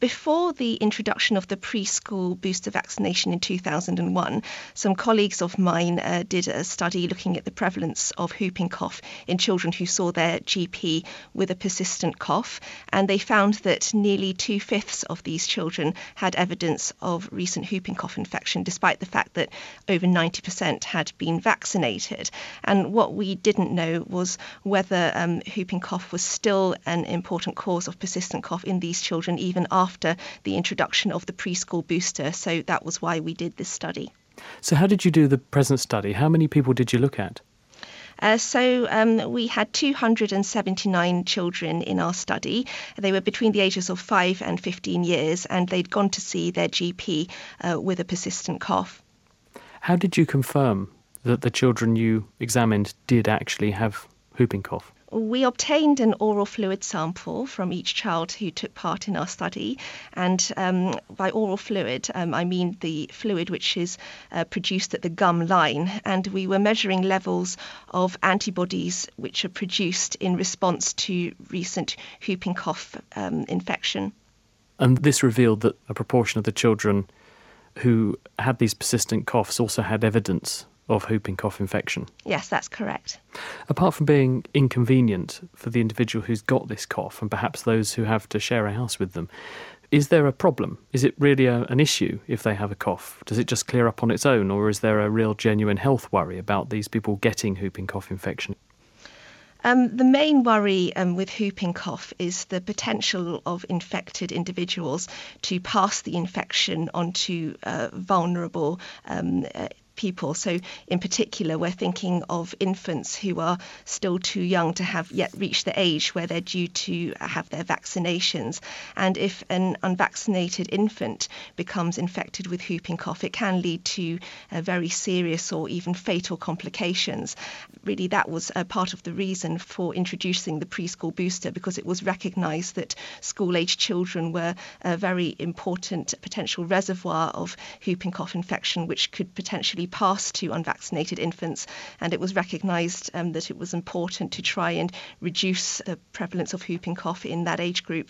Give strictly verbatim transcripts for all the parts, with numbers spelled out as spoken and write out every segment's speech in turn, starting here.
Before the introduction of the preschool booster vaccination in two thousand one, some colleagues of mine uh, did a study looking at the prevalence of whooping cough in children who saw their G P with a persistent cough, and they found that nearly two-fifths of these children had evidence of recent whooping cough infection, despite the fact that over ninety percent had been vaccinated. And what we didn't know was whether um, whooping cough was still an important cause of persistent cough in these children even after the introduction of the preschool booster. So that was why we did this study. So how did you do the present study? How many people did you look at? Uh, so um, we had two hundred seventy-nine children in our study. They were between the ages of five and fifteen years, and they'd gone to see their G P uh, with a persistent cough. How did you confirm that the children you examined did actually have whooping cough? We obtained an oral fluid sample from each child who took part in our study, and um, by oral fluid um, I mean the fluid which is uh, produced at the gum line, and we were measuring levels of antibodies which are produced in response to recent whooping cough um, infection. And this revealed that a proportion of the children who had these persistent coughs also had evidence of whooping cough infection. Yes, that's correct. Apart from being inconvenient for the individual who's got this cough and perhaps those who have to share a house with them, is there a problem? Is it really a, an issue if they have a cough? Does it just clear up on its own, or is there a real genuine health worry about these people getting whooping cough infection? Um, the main worry um, with whooping cough is the potential of infected individuals to pass the infection onto uh, vulnerable um, uh, people. So in particular, we're thinking of infants who are still too young to have yet reached the age where they're due to have their vaccinations. And if an unvaccinated infant becomes infected with whooping cough, it can lead to uh, very serious or even fatal complications. Really, that was a part of the reason for introducing the preschool booster, because it was recognised that school-aged children were a very important potential reservoir of whooping cough infection, which could potentially pass to unvaccinated infants, and it was recognised um, that it was important to try and reduce the prevalence of whooping cough in that age group.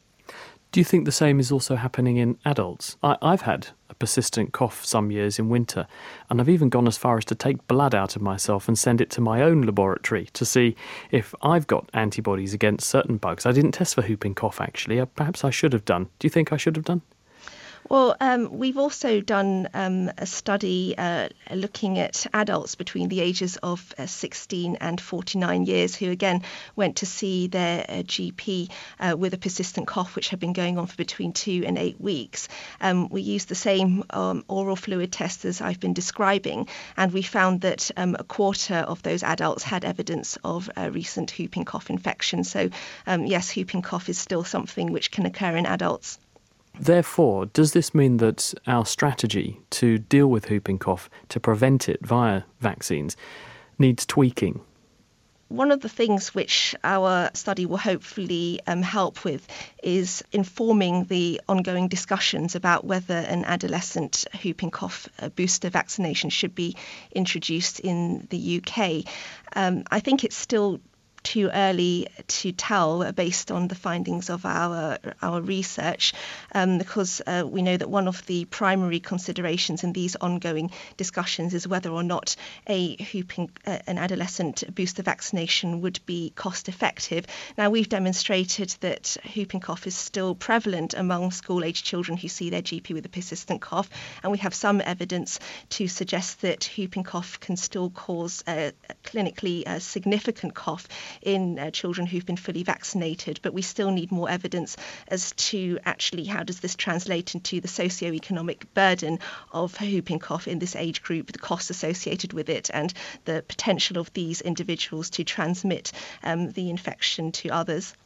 Do you think the same is also happening in adults? I, I've had a persistent cough some years in winter, and I've even gone as far as to take blood out of myself and send it to my own laboratory to see if I've got antibodies against certain bugs. I didn't test for whooping cough, actually. Perhaps I should have done. Do you think I should have done? Well, um, we've also done um, a study uh, looking at adults between the ages of uh, sixteen and forty-nine years who again went to see their uh, G P uh, with a persistent cough which had been going on for between two and eight weeks. Um, we used the same um, oral fluid test as I've been describing, and we found that um, a quarter of those adults had evidence of uh, recent whooping cough infection. So um, yes, whooping cough is still something which can occur in adults. Therefore, does this mean that our strategy to deal with whooping cough, to prevent it via vaccines, needs tweaking? One of the things which our study will hopefully um, help with is informing the ongoing discussions about whether an adolescent whooping cough uh, booster vaccination should be introduced in the U K. Um, I think it's still too early to tell based on the findings of our our research, um, because uh, we know that one of the primary considerations in these ongoing discussions is whether or not a whooping uh, an adolescent booster vaccination would be cost effective. Now, we've demonstrated that whooping cough is still prevalent among school-aged children who see their G P with a persistent cough, and we have some evidence to suggest that whooping cough can still cause a clinically uh, significant cough in uh, children who've been fully vaccinated, but we still need more evidence as to actually how does this translate into the socioeconomic burden of whooping cough in this age group, the costs associated with it, and the potential of these individuals to transmit um, the infection to others.